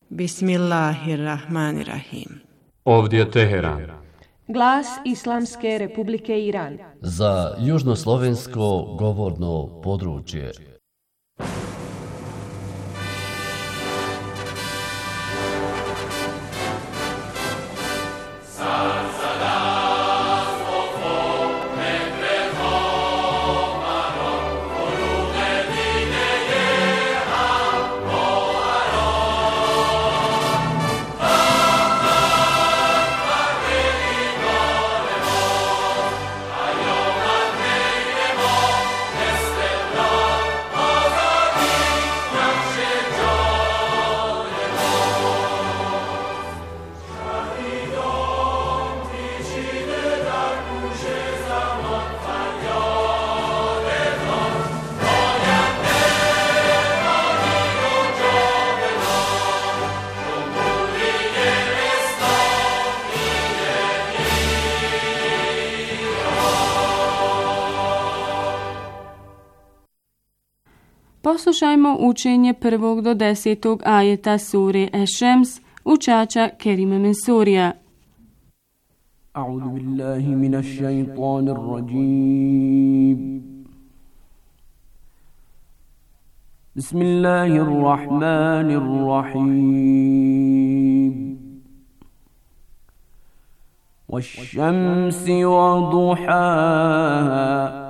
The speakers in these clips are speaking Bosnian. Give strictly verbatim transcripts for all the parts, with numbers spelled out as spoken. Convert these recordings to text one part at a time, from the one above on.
Bismillahirrahmanirrahim. Ovdje je Teheran. Glas Islamske Republike Iran. Za južnoslovensko govorno područje. Poslušajmo učenje prvog do desetog ajeta sure Eš-Šems učača Kerima Mensurija. A'udhu billahi minash shaitanir rajim. Bismillahirrahmanirrahim. Wash-shamsi wa duhaha.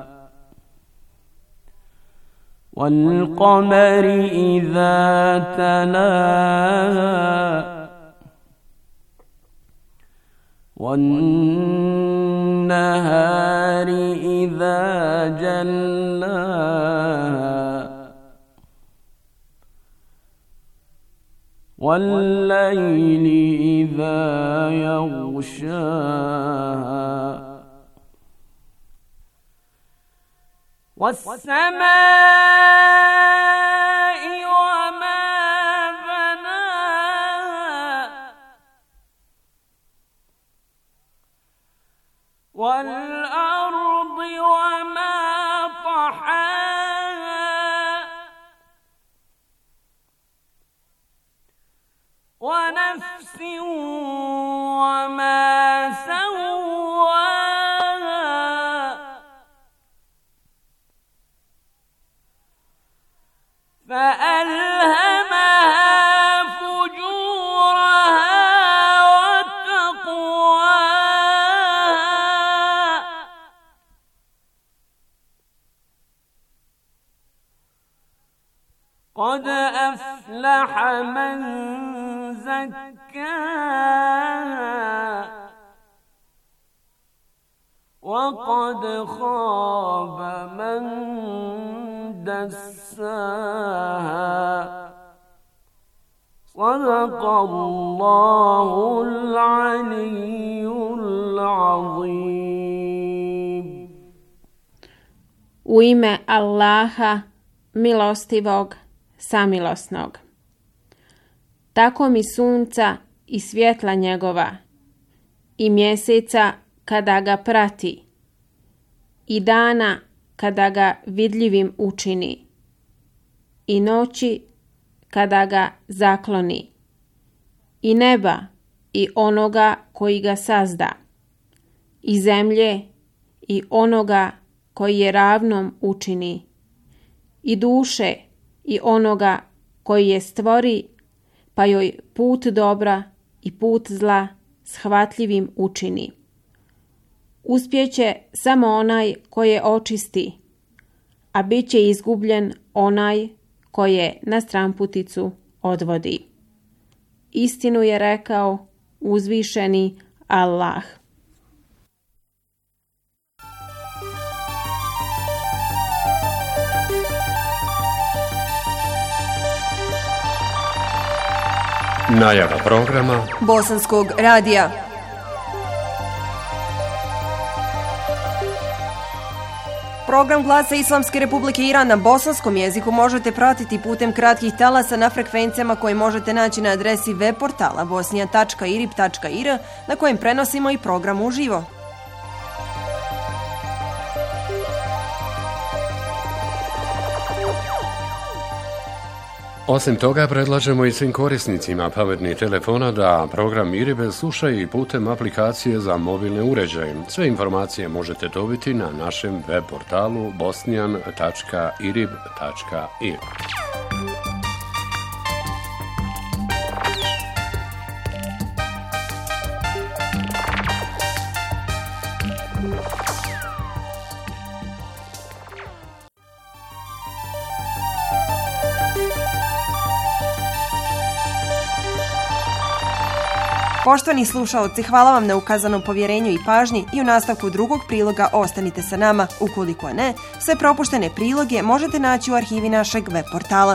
والقمر إذا تلاها والنهار إذا جلاها والليل إذا يغشاها والسماء وما بناها والأرض وما طحاها ونفس وما فألهمها فجورها وتقواها قد أفلح من زكاها وقد خاب من دساها صدق الله العلي العظيم. U ime Allaha, milostivog, samilosnog. Tako mi sunca i svjetla njegova, i mjeseca kada ga prati, i dana kada ga vidljivim učini, i noći kada ga zakloni, i neba i onoga koji ga sazda, i zemlje i onoga koji je ravnom učini, i duše i onoga koji je stvori, pa joj put dobra i put zla shvatljivim učini. Uspjeće samo onaj koje očisti, a bit će izgubljen onaj koje na stramputicu odvodi. Istinu je rekao uzvišeni Allah. Najava programa Bosanskog radija. Program Glasa Islamske Republike Iran na bosanskom jeziku možete pratiti putem kratkih talasa na frekvencijama koje možete naći na adresi web portala bosnija tačka irib tačka ir na kojem prenosimo i program uživo. Osim toga, predlažemo i svim korisnicima pametnih telefona da program IRIB slušaju i putem aplikacije za mobilne uređaje. Sve informacije možete dobiti na našem web portalu bosnijan tačka irib tačka ir. Poštovani slušaoci, hvala vam na ukazanom povjerenju i pažnji i u nastavku drugog priloga ostanite sa nama. Ukoliko ne, sve propuštene priloge možete naći u arhivi našeg web portala.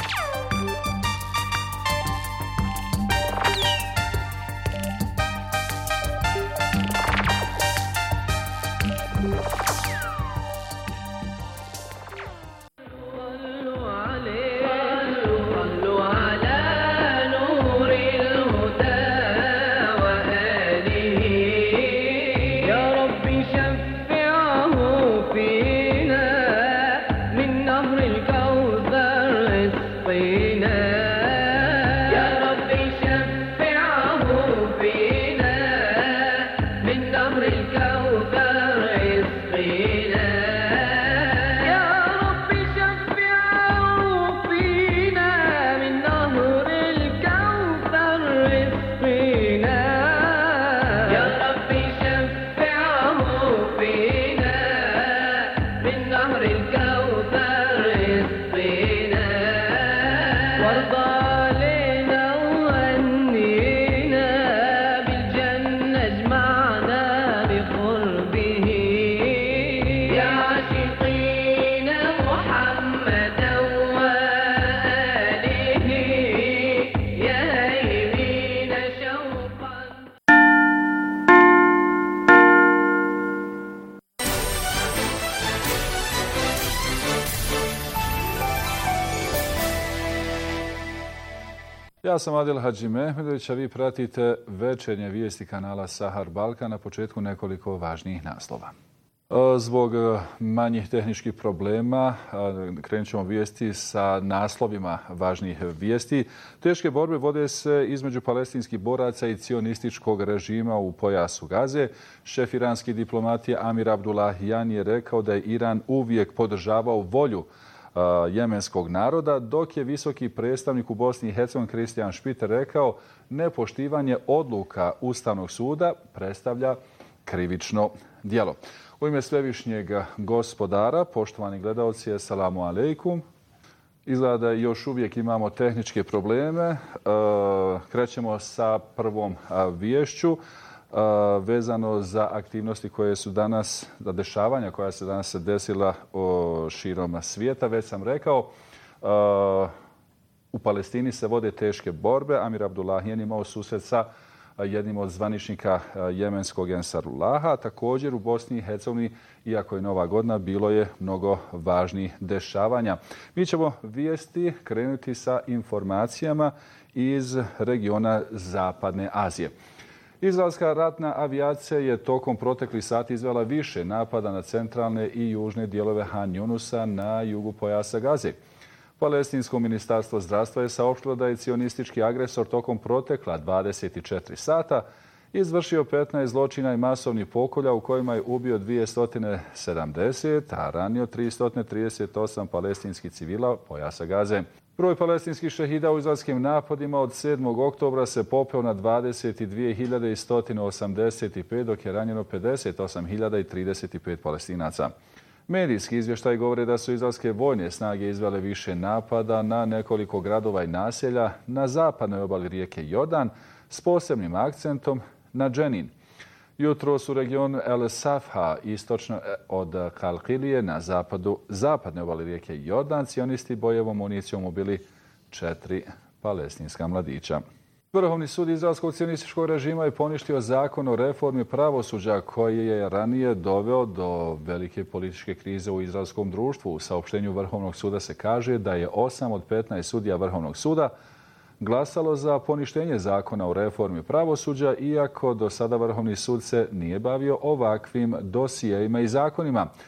Ja sam Adil Hadžimehmedović, a vi pratite večernje vijesti kanala Sahar Balkan. Na početku nekoliko važnijih naslova. Zbog manjih tehničkih problema krenut ćemo vijesti sa naslovima važnijih vijesti. Teške borbe vode se između palestinskih boraca i cionističkog režima u pojasu Gaze. Šef iranske diplomatije Amir Abdullahian je rekao da je Iran uvijek podržavao volju jemenskog naroda, dok je visoki predstavnik u Bosni i Hercegovini Kristijan Špiter rekao nepoštivanje odluka Ustavnog suda predstavlja krivično djelo. U ime svevišnjeg gospodara, poštovani gledalci, assalamu alejkum. Izgleda da još uvijek imamo tehničke probleme. Krećemo sa prvom viješću vezano za aktivnosti koje su danas, za dešavanja koja se danas desila širom svijeta. Već sam rekao, u Palestini se vode teške borbe. Amir Abdullahian imao susret sa jednim od zvaničnika jemenskog Ensarullaha. Također u Bosni i Hercegovini, iako je Nova godina, bilo je mnogo važnih dešavanja. Mi ćemo vijesti krenuti sa informacijama iz regiona Zapadne Azije. Izraelska ratna avijacija je tokom proteklih sati izvela više napada na centralne i južne dijelove Han Yunusa na jugu pojasa Gaze. Palestinsko ministarstvo zdravstva je saopštilo da je cionistički agresor tokom protekla dvadeset četiri sata izvršio petnaest zločina i masovnih pokolja u kojima je ubio dvjesto sedamdeset, a ranio tristo trideset osam palestinskih civila pojasa Gaze. Broj palestinskih šehida u izraelskim napadima od sedmog oktobra se popeo na dvadeset dvije hiljade sto osamdeset pet, dok je ranjeno pedeset osam hiljada trideset pet Palestinaca. Medijski izvještaj govore da su izraelske vojne snage izvele više napada na nekoliko gradova i naselja na zapadnoj obali rijeke Jordan s posebnim akcentom na Dženin. Jutros u regionu El Safha, istočno od Kalkilije, na zapadu zapadne obale rijeke Jordan, cionisti bojevom municijom ubili četiri palestinska mladića. Vrhovni sud izraelskog cionističkog režima je poništio zakon o reformi pravosuđa koji je ranije doveo do velike političke krize u izraelskom društvu. U saopštenju Vrhovnog suda se kaže da je osam od petnaest sudija Vrhovnog suda glasalo za poništenje zakona o reformi pravosuđa, iako do sada Vrhovni sud se nije bavio ovakvim dosijejima i zakonima.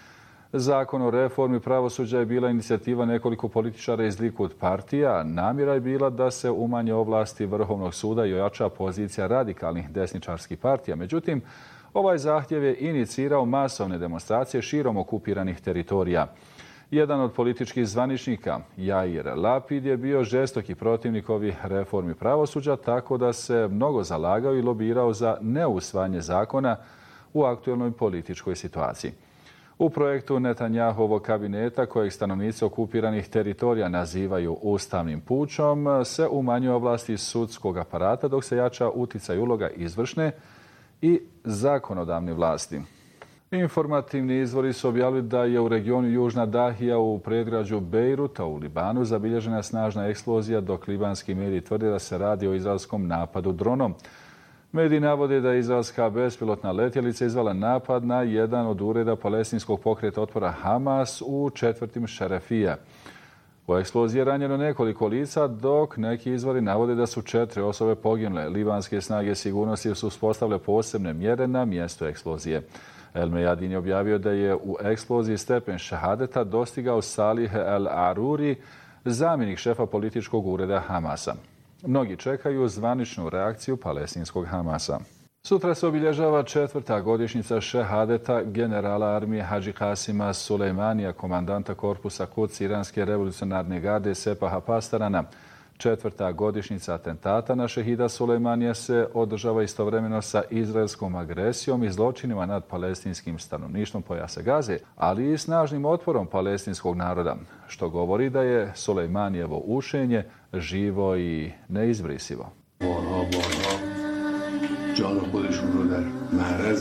Zakon o reformi pravosuđa je bila inicijativa nekoliko političara iz Likud partija. Namjera je bila da se umanje ovlasti Vrhovnog suda i ojača pozicija radikalnih desničarskih partija. Međutim, ovaj zahtjev je inicirao masovne demonstracije širom okupiranih teritorija. Jedan od političkih zvaničnika, Jair Lapid, je bio žestoki protivnik ovih reformi pravosuđa, tako da se mnogo zalagao i lobirao za neusvajanje zakona u aktuelnoj političkoj situaciji. U projektu Netanjahovog kabineta, kojeg stanovnici okupiranih teritorija nazivaju ustavnim pučom, se umanjuje ovlasti sudskog aparata, dok se jača uticaj uloga izvršne i zakonodavne vlasti. Informativni izvori su objavili da je u regionu Južna Dahija u predgrađu Bejruta u Libanu zabilježena snažna eksplozija, dok libanski mediji tvrde da se radi o izraelskom napadu dronom. Mediji navode da je izraelska bespilotna letjelica izvala napad na jedan od ureda palestinskog pokreta otpora Hamas u četvrtim Šerefija. U eksploziji je ranjeno nekoliko lica, dok neki izvori navode da su četiri osobe poginule. Libanske snage sigurnosti su uspostavile posebne mjere na mjestu eksplozije. El Mejadin je objavio da je u eksploziji stepen šehadeta dostigao Salih El Aruri, zamjenik šefa političkog ureda Hamasa. Mnogi čekaju zvaničnu reakciju palestinskog Hamasa. Sutra se obilježava četvrta godišnjica šehadeta generala armije Hadži Kasima Sulejmanija, komandanta korpusa Kuds iranske revolucionarne garde Sepaha Pastarana. Četvrta godišnjica atentata na šehida Sulejmanija se održava istovremeno sa izraelskom agresijom i zločinima nad palestinskim stanovništvom pojasa Gaze, ali i snažnim otporom palestinskog naroda, što govori da je Sulejmanijevo učenje živo i neizbrisivo. بارها بارها جان خودشون رو در معرض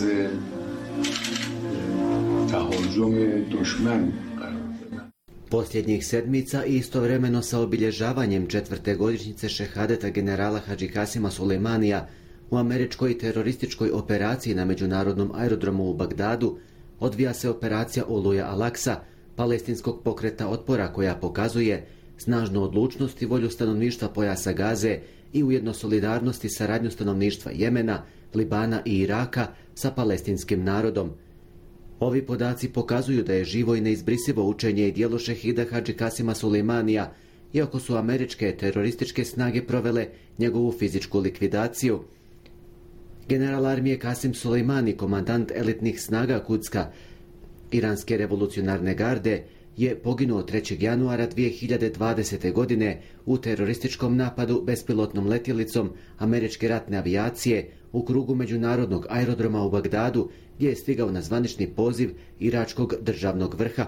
تهاجم دشمن قرار دادن. Posljednjih sedmica i istovremeno sa obilježavanjem četvrte godišnjice šehadeta generala Hadži Kasima Sulejmanija u američkoj terorističkoj operaciji na međunarodnom aerodromu u Bagdadu odvija se operacija Oluja Al-Aksa, palestinskog pokreta otpora, koja pokazuje snažnu odlučnost i volju stanovništva pojasa Gaze i ujedno solidarnost i saradnju stanovništva Jemena, Libana i Iraka sa palestinskim narodom. Ovi podaci pokazuju da je živo i neizbrisivo učenje i djelo šehida Hadži Kasima Sulejmanija, iako su američke terorističke snage provele njegovu fizičku likvidaciju. General armije Kasim Sulejmani, komandant elitnih snaga Kudska iranske revolucionarne garde, je poginuo trećeg januara dvije hiljade dvadesete. godine u terorističkom napadu bespilotnom letjelicom američke ratne avijacije u krugu međunarodnog aerodroma u Bagdadu, gdje je stigao na zvanični poziv iračkog državnog vrha.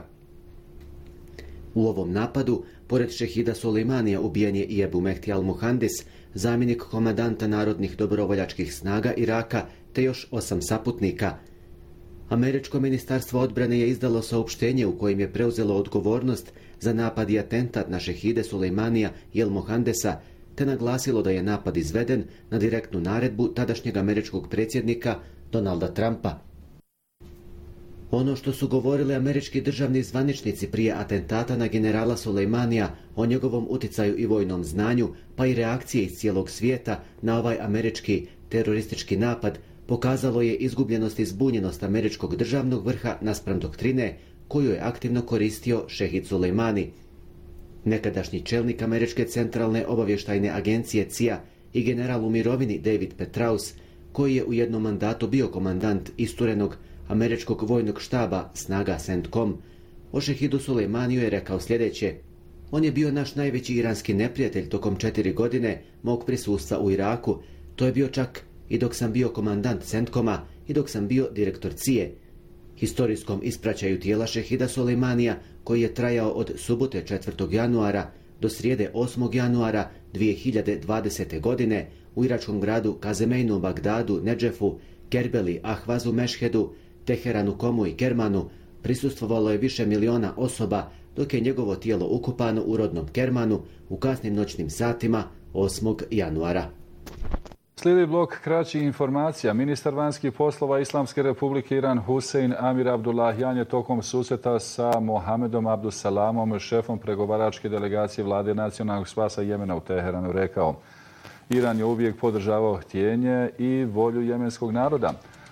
U ovom napadu, pored šehida Sulejmanija, ubijen je i Ebu Mehdi al-Muhandis, zamjenik komandanta narodnih dobrovoljačkih snaga Iraka, te još osam saputnika. Američko ministarstvo odbrane je izdalo saopštenje u kojem je preuzelo odgovornost za napad i atentat na šehide Sulejmanija i al-Muhandesa, te naglasilo da je napad izveden na direktnu naredbu tadašnjeg američkog predsjednika Donalda Trumpa. Ono što su govorili američki državni zvaničnici prije atentata na generala Sulejmanija o njegovom uticaju i vojnom znanju, pa i reakcije iz cijelog svijeta na ovaj američki teroristički napad, pokazalo je izgubljenost i zbunjenost američkog državnog vrha naspram doktrine koju je aktivno koristio šehid Sulejmani. Nekadašnji čelnik američke centralne obavještajne agencije C I A i general u mirovini David Petraeus, koji je u jednom mandatu bio komandant isturenog američkog vojnog štaba snaga CENTCOM, o šehidu Sulejmaniju je rekao sljedeće: on je bio naš najveći iranski neprijatelj tokom četiri godine mog prisustva u Iraku. To je bio čak i dok sam bio komandant CENTCOM-a i dok sam bio direktor C I A. Historijskom ispraćaju tijela šehida Sulejmanija, koji je trajao od subote četvrtog januara do srijede osmog januara dvije hiljade dvadesete. godine u iračkom gradu Kazemeinu, Bagdadu, Nedžefu, Kerbeli, Ahvazu, Mešhedu, Teheranu, Komu i Kermanu, prisustvovalo je više miliona osoba, dok je njegovo tijelo ukopano u rodnom Kermanu u kasnim noćnim satima osmog januara. Slijedi blok kraćih informacija. Ministar vanjskih poslova Islamske republike Iran Husein Amir Abdullahian je tokom susreta sa Mohamedom Abdusalamom, šefom pregovaračke delegacije vlade nacionalnog spasa Jemena u Teheranu, rekao: Iran je uvijek podržavao htjenje i volju jemenskog naroda.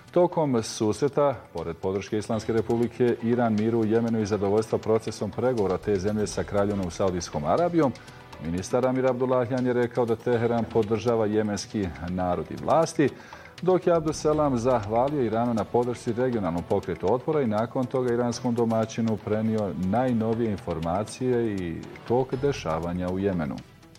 Tokom susreta, pored podrške Islamske republike, Iran, miru u Jemenu i zadovoljstva procesom pregovora te zemlje sa Kraljevinom Saudijskom Arabijom, ministar Amir Abdullahian je rekao da Teheran podržava jemenski narod i vlasti, dok je Abduselam zahvalio Iranu na podršci regionalnom pokretu otpora i nakon toga iranskom domaćinu prenio najnovije informacije i tok dešavanja u Jemenu.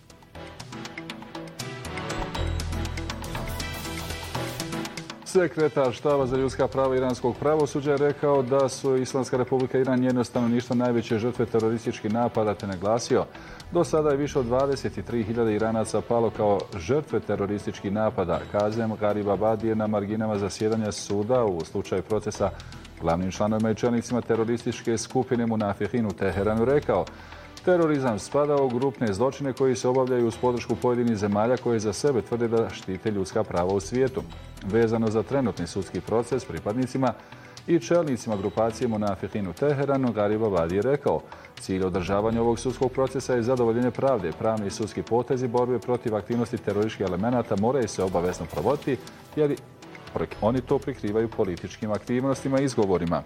Sekretar štaba za ljudska prava iranskog pravosuđa je rekao da su Islamska republika Iran i njeno stanovništvo najveće žrtve terorističkih napada, te naglasio do sada je više od dvadeset tri hiljade Iranaca palo kao žrtve terorističkih napada. Kazem Garibabadi je na marginama zasjedanja suda u slučaju procesa glavnim članovima i čelnicima terorističke skupine Munafihin u Teheranu rekao: terorizam spada u grupne zločine koji se obavljaju uz podršku pojedinih zemalja koje za sebe tvrde da štite ljudska prava u svijetu. Vezano za trenutni sudski proces pripadnicima i čelnicima grupacije Munafihin u Teheranu, Garibabadi je rekao: cilj održavanja ovog sudskog procesa je zadovoljenje pravde. Pravni i sudski potezi borbe protiv aktivnosti terorističkih elemenata moraju se obavezno provoditi jer oni to prikrivaju političkim aktivnostima i izgovorima.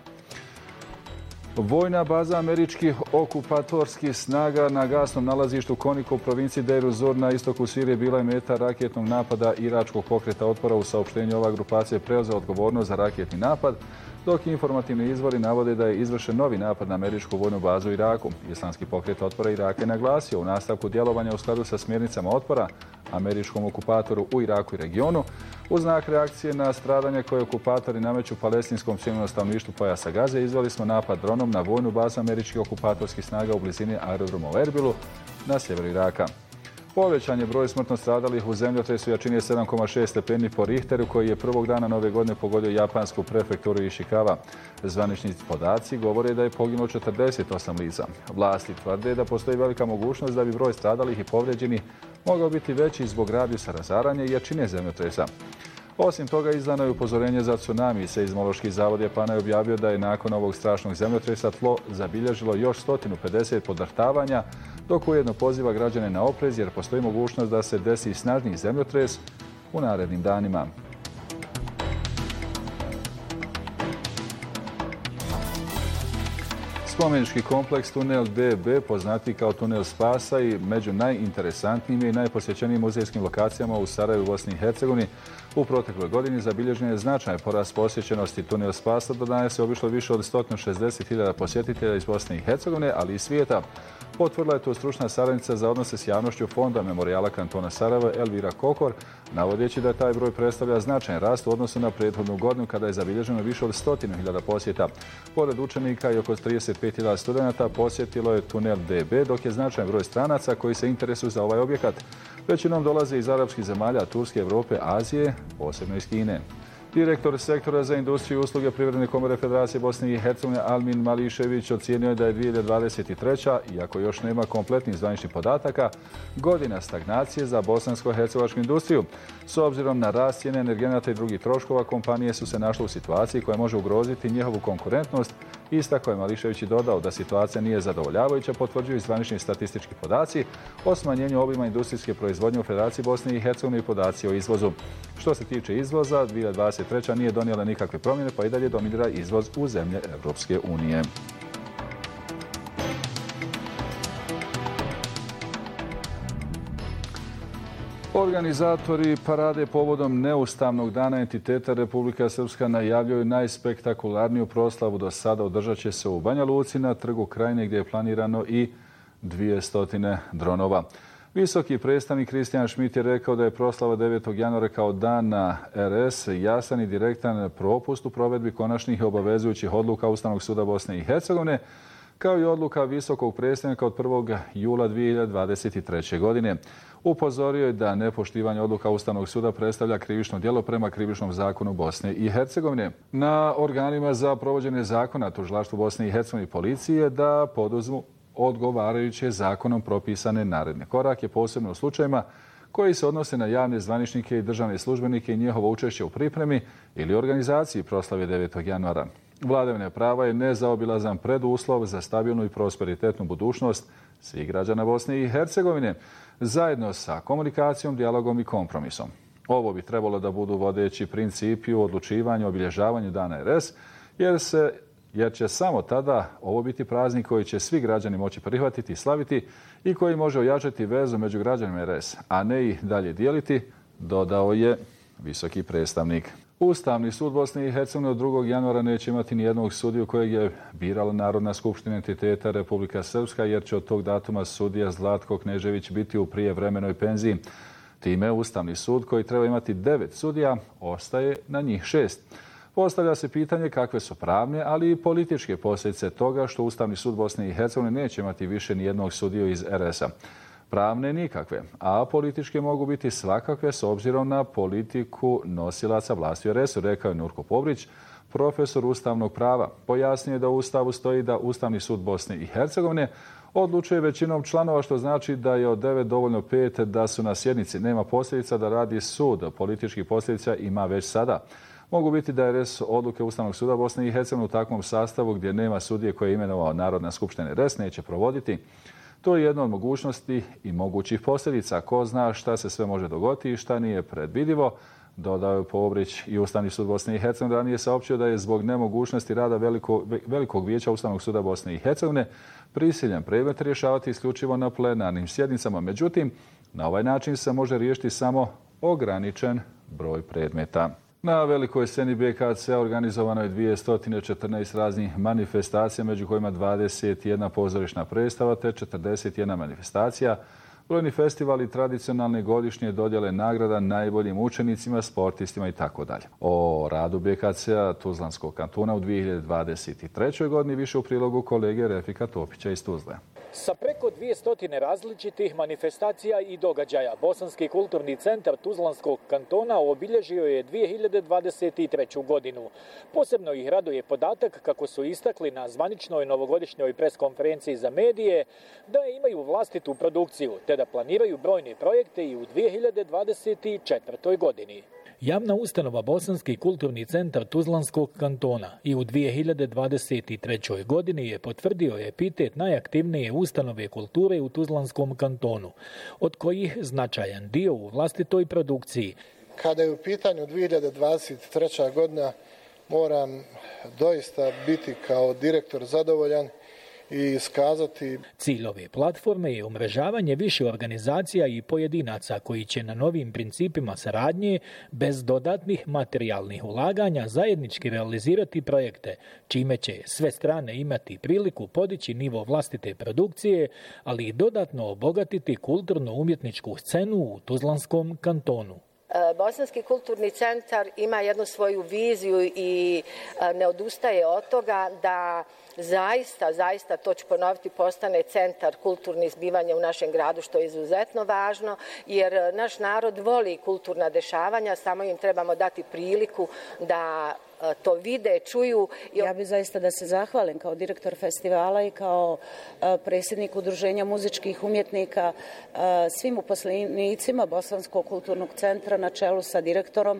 Vojna baza američkih okupatorskih snaga na gasnom nalazištu Koniko u provinciji Deir ez-Zor na istoku Sirije bila je meta raketnog napada iračkog pokreta otpora. U saopštenju ova grupacija je preuzela odgovornost za raketni napad, dok informativni izvori navode da je izvršen novi napad na američku vojnu bazu u Iraku. Islamski pokret otpora Iraka je naglasio u nastavku djelovanja u skladu sa smjernicama otpora američkom okupatoru u Iraku i regionu u znak reakcije na stradanje koje okupatori nameću palestinskom civilnom stanovništvu pojasa Gaze. Izveli smo napad dronom na vojnu bazu američkih okupatorskih snaga u blizini aerodroma u Erbilu na sjeveru Iraka. Povećan je broj smrtno stradalih u zemljotresu jačine sedam zarez šest stepeni po Richteru koji je prvog dana nove godine pogodio japansku prefekturu Ishikawa. Zvanični podaci govore da je poginulo četrdeset osam lica. Vlasti tvrde da postoji velika mogućnost da bi broj stradalih i povrijeđenih mogao biti veći zbog radijusa razaranja i jačine zemljotresa. Osim toga, izdano je upozorenje za tsunami. Seizmološki zavod Japana je objavio da je nakon ovog strašnog zemljotresa tlo zabilježilo još sto pedeset podrhtavanja, dok ujedno poziva građane na oprez jer postoji mogućnost da se desi snažniji zemljotres u narednim danima. Spomenički kompleks Tunel B B, poznati kao Tunel Spasa i među najinteresantnijim i najposjećenijim muzejskim lokacijama u Sarajevu, Bosni i Hercegovini, u protekloj godini zabilježen je značajan porast posjećenosti. Tunel Spasa do danas se obišlo više od sto šezdeset hiljada posjetitelja iz Bosne i Hercegovine, ali i svijeta. Potvrdila je to stručna savjetnica za odnose s javnošću Fonda Memorijala kantona Sarajeva Elvira Kokor, navodeći da taj broj predstavlja značajan rast u odnosu na prethodnu godinu kada je zabilježeno više od stotinu hiljada posjeta. Pored učenika i oko trideset pet hiljada studenata posjetilo je Tunel D B, dok je značajan broj stranaca koji se interesuju za ovaj objekat. Većinom dolaze iz arapskih zemalja, Turske, Europe, Azije, posebno iz Kine. Direktor sektora za industriju i usluge Privredne komore Federacije Bosne i Hercegovine Almin Mališević ocijenio je da je dvije hiljade dvadeset treća, iako još nema kompletnih zvaničnih podataka, godina stagnacije za bosansko-hercegovačku industriju. S obzirom na rast cijene energenata i drugih troškova, kompanije su se našle u situaciji koja može ugroziti njihovu konkurentnost. Istakao je Mališević i dodao da situacija nije zadovoljavajuća, potvrđuju i zvanični statistički podaci o smanjenju obima industrijske proizvodnje u Federaciji Bosne i Hercegovine i podaci o izvozu. Što se tiče izvoza, dvije hiljade dvadeset treća nije donijela nikakve promjene, pa i dalje dominira izvoz u zemlje Europske unije. Organizatori parade povodom neustavnog dana entiteta Republika Srpska najavljuju najspektakularniju proslavu do sada. Održat će se u Banja Luci na Trgu Krajine gdje je planirano i dvjesto dronova. Visoki predstavnik Kristijan Šmit je rekao da je proslava devetog januara kao dan na R S jasan i direktan propust u provedbi konačnih i obavezujućih odluka Ustavnog suda Bosne i Hercegovine, kao i odluka visokog predstavnika od prvog jula dvije hiljade dvadeset treće. godine. Upozorio je da nepoštivanje odluka Ustavnog suda predstavlja krivično djelo prema krivičnom zakonu Bosne i Hercegovine. Na organima za provođenje zakona, tužilaštvu Bosne i Hercegovine i policiji da poduzmu odgovarajuće zakonom propisane naredne korake, posebno u slučajima koji se odnose na javne zvaničnike i državne službenike i njihovo učešće u pripremi ili organizaciji proslave devetog januara. Vladavina prava je nezaobilazan preduslov za stabilnu i prosperitetnu budućnost svih građana Bosne i Hercegovine, zajedno sa komunikacijom, dijalogom i kompromisom. Ovo bi trebalo da budu vodeći principi u odlučivanju, obilježavanju dana R S, jer se jer će samo tada ovo biti praznik koji će svi građani moći prihvatiti i slaviti i koji može ojačati vezu među građanima R S, a ne ih dalje dijeliti, dodao je visoki predstavnik. Ustavni sud Bosne i Hercegovine od drugog januara neće imati nijednog sudiju kojeg je birala Narodna skupština entiteta Republika Srpska, jer će od tog datuma sudija Zlatko Knežević biti u prijevremenoj penziji. Time Ustavni sud, koji treba imati devet sudija, ostaje na njih šest. Postavlja se pitanje kakve su pravne, ali i političke posljedice toga što Ustavni sud Bosne i Hercegovine neće imati više nijednog sudiju iz R S-a. Pravne nikakve, a političke mogu biti svakakve s obzirom na politiku nosilaca vlasti u R S-u, rekao je Nurko Pobrić, profesor ustavnog prava. Pojasnio je da u Ustavu stoji da Ustavni sud Bosne i Hercegovine odlučuje većinom članova, što znači da je od devet dovoljno pet da su na sjednici. Nema posljedica da radi sud. Političkih posljedica ima već sada. Mogu biti da je R S odluke Ustavnog suda Bosne i Hercegovine u takvom sastavu gdje nema sudije koje je imenovao Narodna skupština R S neće provoditi. To je jedna od mogućnosti i mogućih posljedica. Ko zna šta se sve može dogoditi i šta nije predvidivo, dodao je Pobrić. I Ustavni sud Bosne i Hercegovine ranije saopćio da je zbog nemogućnosti rada veliko, velikog vijeća Ustavnog suda Bosne i Hercegovine prisiljen predmet rješavati isključivo na plenarnim sjednicama. Međutim, na ovaj način se može riješiti samo ograničen broj predmeta. Na velikoj sceni B K C organizovano je dvjesto četrnaest raznih manifestacija, među kojima dvadeset jedna pozorišna predstava te četrdeset jedna manifestacija, brojni festivali, tradicionalne godišnje dodjele nagrada najboljim učenicima, sportistima i tako dalje. O radu B K C-a Tuzlanskog kantona u dvije hiljade dvadeset trećoj godini više u prilogu kolege Refika Topića iz Tuzle. Sa preko dvjesto različitih manifestacija i događaja, Bosanski kulturni centar Tuzlanskog kantona obilježio je dvije hiljade dvadeset treću godinu. Posebno ih raduje podatak, kako su istakli na zvaničnoj novogodišnjoj preskonferenciji za medije, da imaju vlastitu produkciju, te da planiraju brojne projekte i u dvije hiljade dvadeset četvrtoj godini. Javna ustanova Bosanski kulturni centar Tuzlanskog kantona i u dvije hiljade dvadeset trećoj godini je potvrdio epitet najaktivnije ustanove kulture u Tuzlanskom kantonu, od kojih značajan dio u vlastitoj produkciji. Kada je u pitanju dvije hiljade dvadeset treća godina, moram doista biti kao direktor zadovoljan i iskazati. Cilj ove platforme je umrežavanje više organizacija i pojedinaca koji će na novim principima saradnje, bez dodatnih materijalnih ulaganja, zajednički realizirati projekte, čime će sve strane imati priliku podići nivo vlastite produkcije, ali i dodatno obogatiti kulturno-umjetničku scenu u Tuzlanskom kantonu. Bosanski kulturni centar ima jednu svoju viziju i ne odustaje od toga da zaista, zaista, to ću ponoviti, postane centar kulturnih zbivanja u našem gradu, što je izuzetno važno, jer naš narod voli kulturna dešavanja, samo im trebamo dati priliku da to vide, čuju. Ja bih zaista da se zahvalim kao direktor festivala i kao predsjednik Udruženja muzičkih umjetnika svim uposlenicima Bosanskog kulturnog centra na čelu sa direktorom,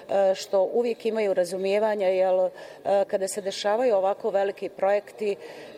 što uvijek imaju razumijevanja, jer kada se dešavaju ovako veliki projekti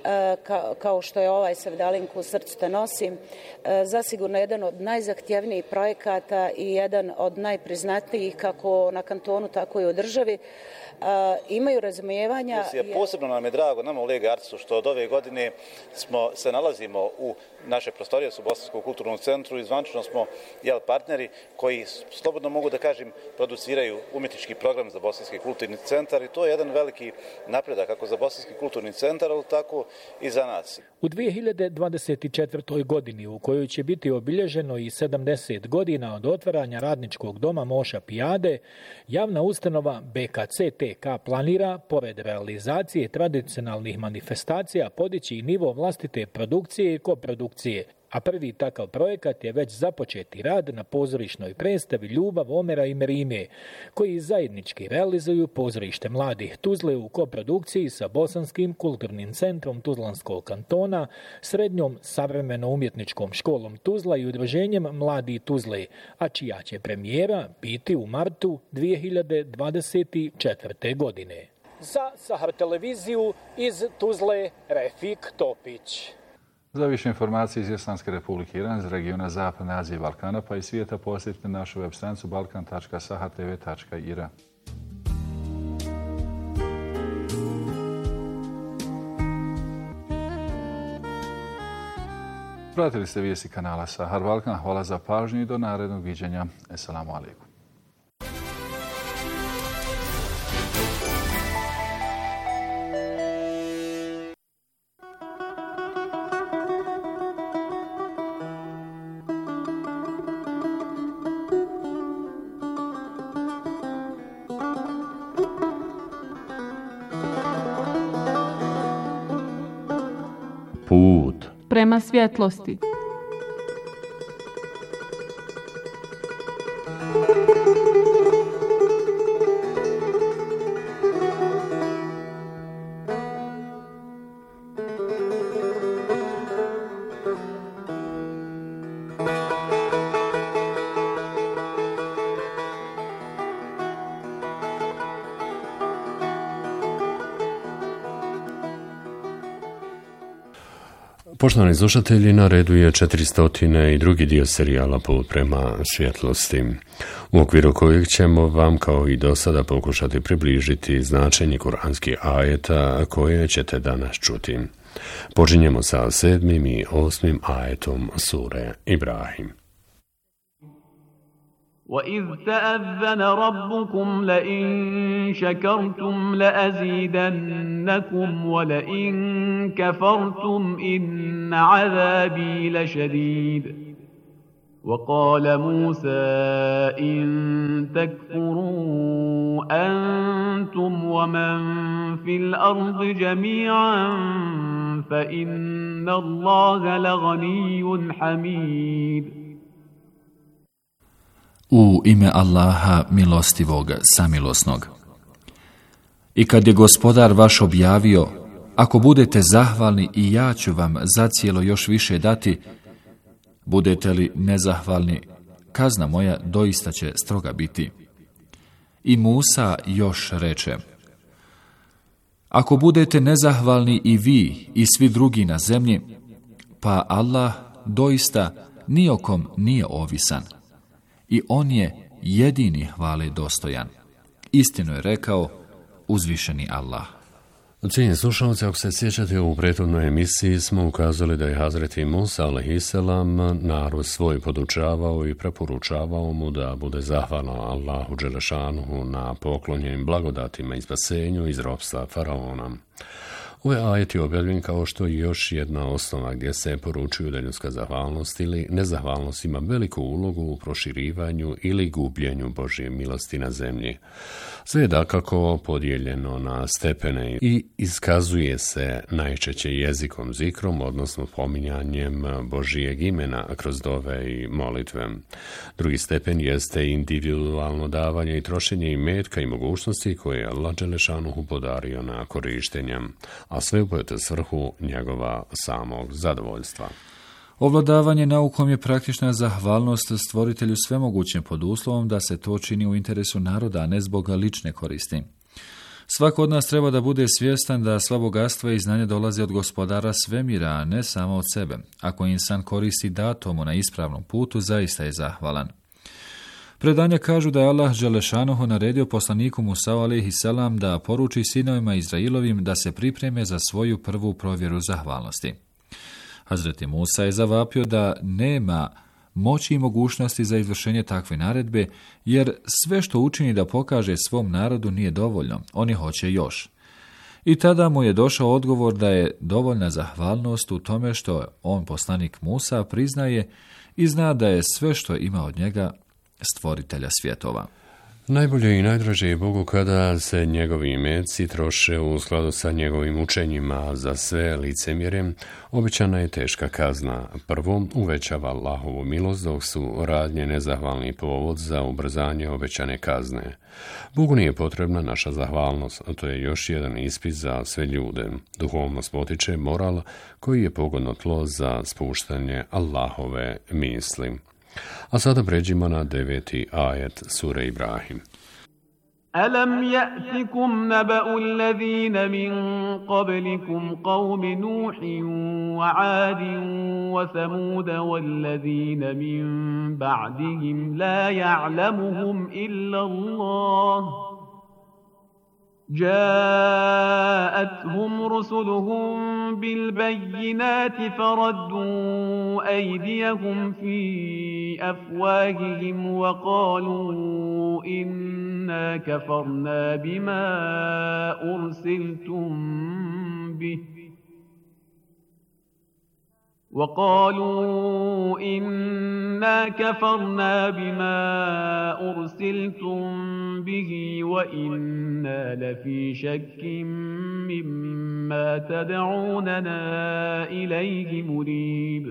kao što je ovaj Sevdalinku u srcu te nosim, zasigurno jedan od najzahtjevnijih projekata i jedan od najpriznatnijih kako na kantonu, tako i u državi. Uh, imaju razumijevanja. Je, posebno nam je drago, nama u Lega Artisu, što od ove godine smo, se nalazimo u naše prostorije u Bosanskom kulturnom centru i zvanično smo jel, partneri koji, slobodno mogu da kažem, produciraju umjetnički program za Bosanski kulturni centar i to je jedan veliki napredak kako za Bosanski kulturni centar, ali tako i za nas. U dvije hiljade dvadeset četvrtoj godini, u kojoj će biti obilježeno i sedamdeset godina od otvaranja radničkog doma Moša Pijade, javna ustanova B K C T K planira, pored realizacije tradicionalnih manifestacija, podići i nivo vlastite produkcije i koprodukcije. A prvi takav projekat je već započeti rad na pozorišnoj predstavi Ljubav, Omera i Merime, koji zajednički realizuju pozorište mladih Tuzle u koprodukciji sa Bosanskim kulturnim centrom Tuzlanskog kantona, srednjom savremeno-umjetničkom školom Tuzla i udruženjem Mladi Tuzle, a čija će premijera biti u martu dvije hiljade dvadeset četvrte. godine. Za Sahar televiziju iz Tuzle, Refik Topić. Za više informacije iz Islamske Republike Iran, iz regiona Zapadne Azije i Balkana, pa i svijeta, posjetite našu web stranicu balkan tačka saha te ve tačka i r. Pratili ste vijesti kanala Sahar Balkan. Hvala za pažnju i do narednog viđenja. Esselamu alaikum. Put prema svjetlosti. Poštovani slušatelji, na redu je četiristo i drugi dio serijala Put prema svjetlosti, u okviru kojeg ćemo vam kao i do sada pokušati približiti značenje kuranskih ajeta koje ćete danas čuti. Počinjemo sa sedmim i osmim ajetom sure Ibrahim. وَإِذْ تَأَذَّنَ رَبُّكُمْ لَئِن شَكَرْتُمْ لَأَزِيدَنَّكُمْ وَلَئِن كَفَرْتُمْ إِنَّ عَذَابِي لَشَدِيدٌ وَقَالَ مُوسَى إِن تَكْفُرُوا أَنْتُمْ وَمَنْ فِي الْأَرْضِ جَمِيعًا فَإِنَّ اللَّهَ لَغَنِيٌّ حَمِيدٌ. U ime Allaha milostivog, samilosnog. I kad je gospodar vaš objavio, ako budete zahvalni i ja ću vam zacijelo još više dati, budete li nezahvalni, kazna moja doista će stroga biti. I Musa još reče, ako budete nezahvalni i vi i svi drugi na zemlji, pa Allah doista ni o kom nije ovisan. I on je jedini hvale dostojan. Istinu je rekao uzvišeni Allah. Cijenjeni slušalci, ako se sjećate, u prethodnoj emisiji smo ukazali da je Hazreti Musa alejhiselam narod svoj podučavao i preporučavao mu da bude zahvalan Allahu dželešanuhu na poklonjenim blagodatima i spasenju iz ropstva faraona. Ovaj ajet je objavljen kao što je još jedna osnova gdje se poručuju da ljudska zahvalnost ili nezahvalnost ima veliku ulogu u proširivanju ili gubljenju Božje milosti na zemlji. Sve je dakako podijeljeno na stepene i iskazuje se najčešće jezikom zikrom, odnosno pominjanjem Božijeg imena kroz dove i molitve. Drugi stepen jeste individualno davanje i trošenje imetka i mogućnosti koje je Allah dželešanuhu podario na korištenje, a sve u svrhu njegova samog zadovoljstva. Ovladavanje naukom je praktična zahvalnost stvoritelju svemogućem pod uslovom da se to čini u interesu naroda, a ne zbog lične koristi. Svako od nas treba da bude svjestan da sva bogatstva i znanja dolaze od gospodara svemira, a ne samo od sebe. Ako insan koristi datomu na ispravnom putu, zaista je zahvalan. Predanja kažu da je Allah dželešanohu naredio poslaniku Musa alejhiselam da poruči sinovima Izrailovim da se pripreme za svoju prvu provjeru zahvalnosti. Hazreti Musa je zavapio da nema moći i mogućnosti za izvršenje takve naredbe, jer sve što učini da pokaže svom narodu nije dovoljno, oni hoće još. I tada mu je došao odgovor da je dovoljna zahvalnost u tome što on, poslanik Musa, priznaje i zna da je sve što ima od njega stvoritelja svjetova. Najbolje i najdraže je Bogu kada se njegovi imeci troše u skladu sa njegovim učenjima. Za sve licemjere obećana je teška kazna. Prvo, uvećava Allahovu milost, dok su radnje nezahvalni povod za ubrzanje obećane kazne. Bogu nije potrebna naša zahvalnost, a to je još jedan ispit za sve ljude. Duhovnost potiče moral koji je pogodno tlo za spuštanje Allahove misli. A sada pređimo na deveti ajet sure Ibrahim. ألم يأتكم نبأ الذين من قبلكم قوم نوح وعاد وثمود والذين من بعدهم لا يعلمهم إلا الله جاءتهم رسلهم بالبينات فردوا أيديهم في أفواههم وقالوا إنا كفرنا بما أرسلتم به وقالوا إنا كفرنا بما أرسلتم به وإنا لفي شك مما تدعوننا إليه مريب.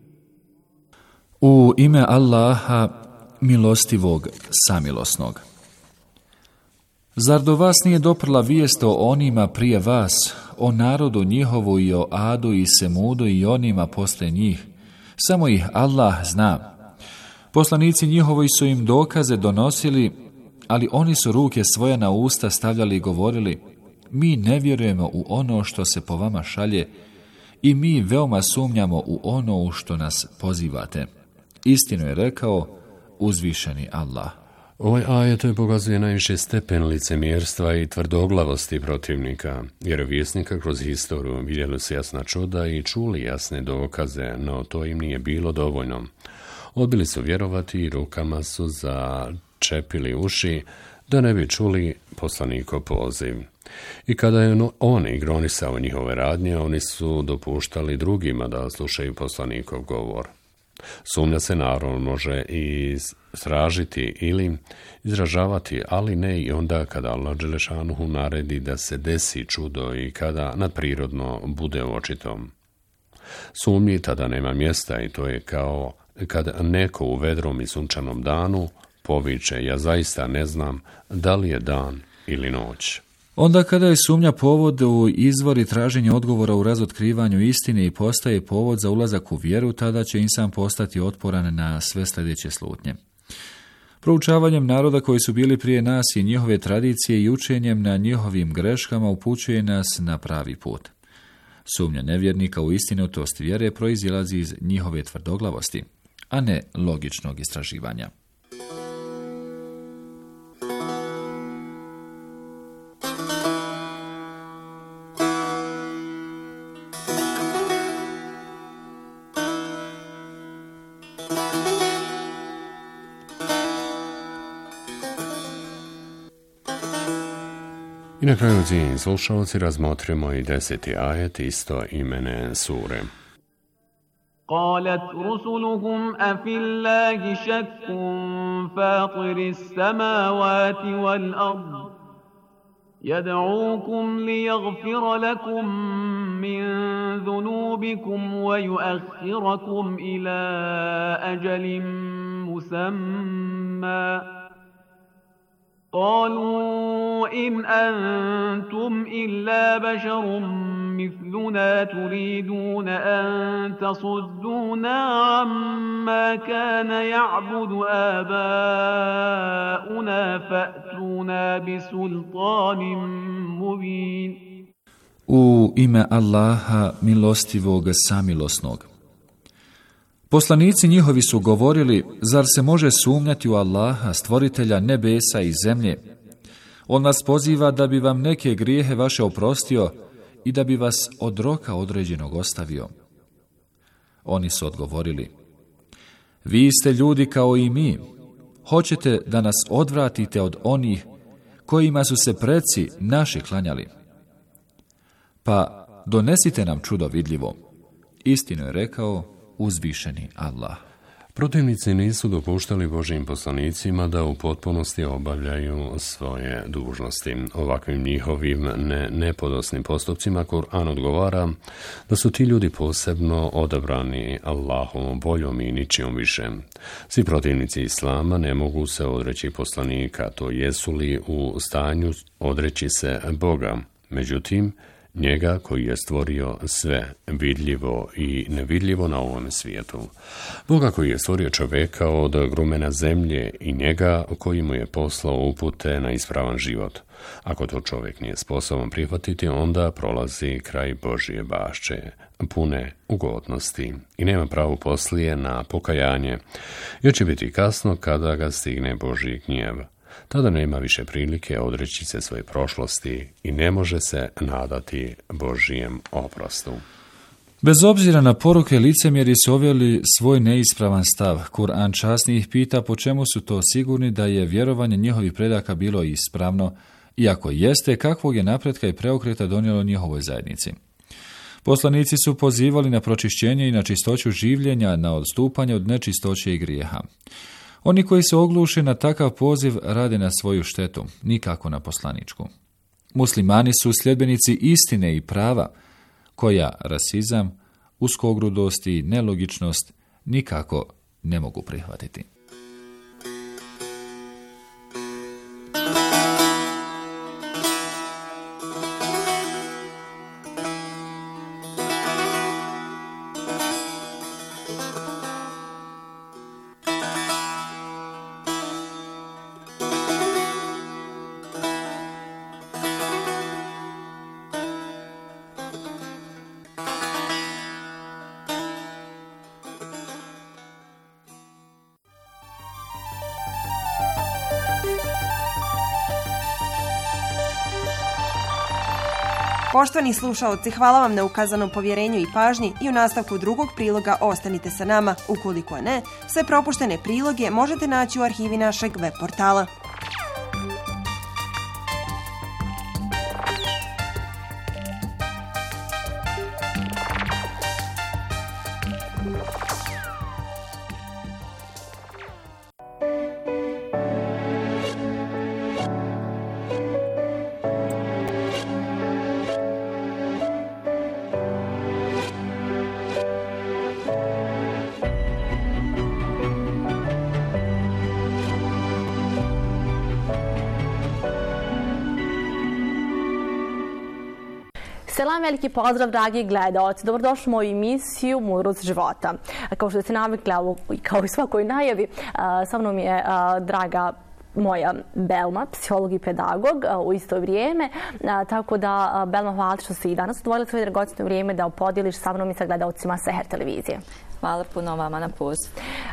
U ime Allaha, milostivog, samilosnog. Zar do vas nije doprla vijest o onima prije vas, o narodu njihovu i o Adu i Semudu i onima posle njih? Samo ih Allah zna. Poslanici njihovi su im dokaze donosili, ali oni su ruke svoje na usta stavljali i govorili: mi ne vjerujemo u ono što se po vama šalje i mi veoma sumnjamo u ono u što nas pozivate. Istinu je rekao uzvišeni Allah. Ovaj ajet pokazuje najviše stepen licemjerstva i tvrdoglavosti protivnika, jer vjesnika kroz historiju vidjeli su jasna čuda i čuli jasne dokaze, no to im nije bilo dovoljno. Odbili su vjerovati i rukama su začepili uši da ne bi čuli poslanikov poziv. I kada je on ignorisao njihove radnje, oni su dopuštali drugima da slušaju poslanikov govor. Sumnja se naravno može i sražiti ili izražavati, ali ne i onda kada Allah dželešanuhu naredi da se desi čudo i kada nadprirodno bude očito. Sumnji tada nema mjesta i to je kao kada neko u vedrom i sunčanom danu poviče: ja zaista ne znam da li je dan ili noć. Onda kada je sumnja povod u izvor i traženje odgovora u razotkrivanju istine i postaje povod za ulazak u vjeru, tada će insan postati otporan na sve sljedeće slutnje. Proučavanjem naroda koji su bili prije nas i njihove tradicije i učenjem na njihovim greškama upućuje nas na pravi put. Sumnja nevjernika u istinitost vjere proizilazi iz njihove tvrdoglavosti, a ne logičnog istraživanja. I na kraju, cijenjeni slušalci, razmotrimo i deseti ajet isto imene sure. قالت رسلهم أفي الله شك فاطر السماوات والأرض يدعوكم ليغفر لكم من ذنوبكم ويؤخركم إلى أجل مسمى قالوا إن أنتم إلا بشر مثلنا تريدون أن تصدونا عما كان يعبد آباؤنا فأتونا بسلطان مبين. U ime Allaha, milostivog, samilosnog. Poslanici njihovi su govorili: zar se može sumnjati u Allaha, stvoritelja nebesa i zemlje? On nas poziva da bi vam neke grijehe vaše oprostio i da bi vas od roka određenog ostavio. Oni su odgovorili: vi ste ljudi kao i mi. Hoćete da nas odvratite od onih kojima su se preci naši klanjali? Pa donesite nam čudo vidljivo. Istinu je rekao uzvišeni Allah. Protivnici nisu dopuštali Božjim poslanicima da u potpunosti obavljaju svoje dužnosti. Ovakvim njihovim ne, nepodosnim postupcima Kur'an odgovara da su ti ljudi posebno odabrani Allahovom voljom i ničijom više. Svi protivnici Islama ne mogu se odreći poslanika, to jesu li u stanju odreći se Boga. Međutim, njega koji je stvorio sve vidljivo i nevidljivo na ovom svijetu, Boga koji je stvorio čovjeka od grumena zemlje i njega koji mu je poslao upute na ispravan život. Ako to čovjek nije sposoban prihvatiti, onda prolazi kraj Božje bašče, pune ugodnosti i nema pravo poslije na pokajanje, jer će biti kasno kada ga stigne Božji gnjev. Tada nema više prilike odreći se svoje prošlosti i ne može se nadati Božijem oprostu. Bez obzira na poruke, licemjeri su ovjeli svoj neispravan stav. Kur'an časni ih pita po čemu su to sigurni da je vjerovanje njihovih predaka bilo ispravno, iako jeste, kakvog je napretka i preokreta donijelo njihovoj zajednici. Poslanici su pozivali na pročišćenje i na čistoću življenja, na odstupanje od nečistoće i grijeha. Oni koji se ogluše na takav poziv rade na svoju štetu, nikako na poslaničku. Muslimani su sljedbenici istine i prava, koja rasizam, uskogrudost i nelogičnost nikako ne mogu prihvatiti. Poštovani slušaoci, hvala vam na ukazanom povjerenju i pažnji i u nastavku drugog priloga ostanite sa nama. Ukoliko ne, sve propuštene priloge možete naći u arhivi našeg web portala. Selam, veliki pozdrav, dragi gledalci. Dobrodošli u moju emisiju Mudrost života. Kao što ste navikli, kao i svakoj najavi, sa mnom je draga moja Belma, psiholog i pedagog u isto vrijeme. Tako da, Belma, hvala što si i danas odvojila svoje dragocjeno vrijeme da podijeliš sa mnom i sa gledalcima Seher televizije. Hvala puno vama na poziv.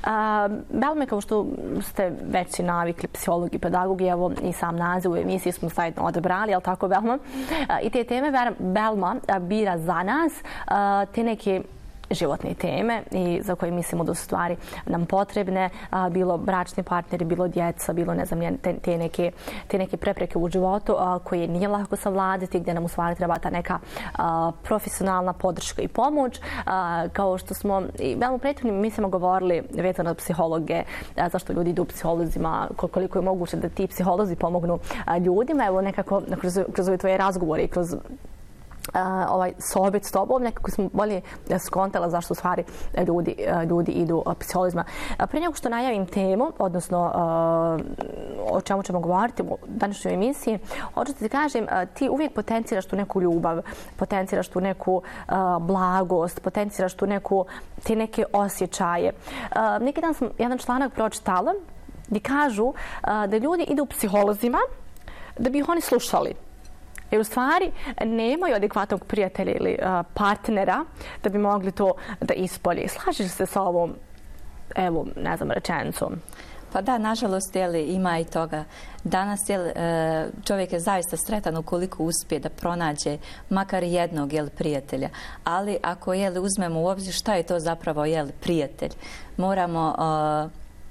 Belme, kao što ste već i navikli, psiholog i pedagog, i evo i sam naziv u emisiji smo zajedno odabrali, ali tako, Belma? I te teme Belma bira za nas te neke životne teme i za koje mislimo da su stvari nam potrebne, a, bilo bračni partneri, bilo djeca, bilo ne znam, te, te, neke, te neke prepreke u životu a, koje nije lako savladati, gdje nam u stvari treba ta neka a, profesionalna podrška i pomoć. A, kao što smo i veoma u prethodnim mislimo govorili vezano od psihologe, a, zašto ljudi idu psiholozima, koliko je moguće da ti psiholozi pomognu a, ljudima. Evo nekako kroz, kroz ove tvoje razgovore i kroz Uh, ovaj sohbet s tobom, nekako smo bolje skontala zašto u stvari ljudi, ljudi idu psiholozima. Prije nego što najavim temu, odnosno uh, o čemu ćemo govoriti u današnjoj emisiji, hoću ti kažem, uh, ti uvijek potenciraš tu neku ljubav, potenciraš tu neku uh, blagost, potenciraš tu neku, te neke osjećaje. Uh, neki dan sam jedan članak pročitala gdje kažu uh, da ljudi idu psiholozima da bi ih oni slušali. Jer u stvari nemaju adekvatnog prijatelja ili uh, partnera da bi mogli to da ispolje. Slažeš se sa ovom, evo, ne znam, rečenicom? Pa da, nažalost, jeli, ima i toga. Danas jeli, čovjek je zaista sretan ukoliko uspije da pronađe makar jednog jeli, prijatelja. Ali ako jeli, uzmemo u obzir šta je to zapravo jeli, prijatelj, moramo, uh,